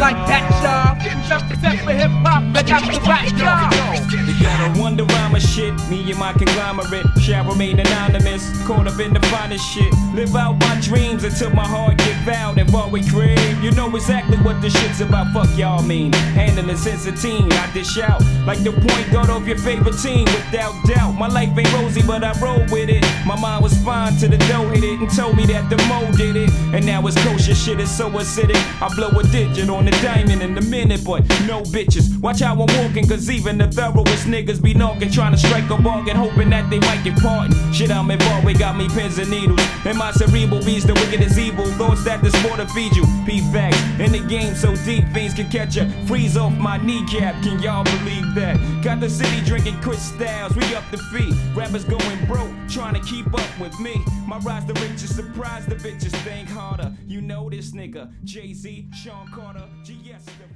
like that, y'all. Represent for hip hop, like I'm the rap, y'all. You gotta wonder why my shit, me and my conglomerate shall remain anonymous. Caught up in the finest shit. Live out my dreams until my heart give out and what we crave. You know exactly what this shit's about, fuck y'all mean. Handling since a teen, I dish out like the point guard of your favorite team. Without doubt, my life ain't rosy, but I roll with it. My mind was fine till the dough hit it and told me that the mo did it. And now it's kosher shit, is so acidic. I blow a digit on the diamond in a minute, but no bitches. Watch how I'm walking, cause even the thoroughest niggas be knocking, trying to strike a bargain, hoping that they might get pardoned. Shit, I'm involved, we got me pins and needles. And my cerebral beats, the wicked is evil. Thoughts that this more to feed you. P-facts, in the game so deep, fiends can catch ya. Freeze off my kneecap, can y'all believe that? Got the city drinking crystals, we up the feet. Rappers going broke, trying to keep up with me. My rise the riches, surprise the bitches, think harder. You know this nigga, Jay-Z, Sean Carter, GS.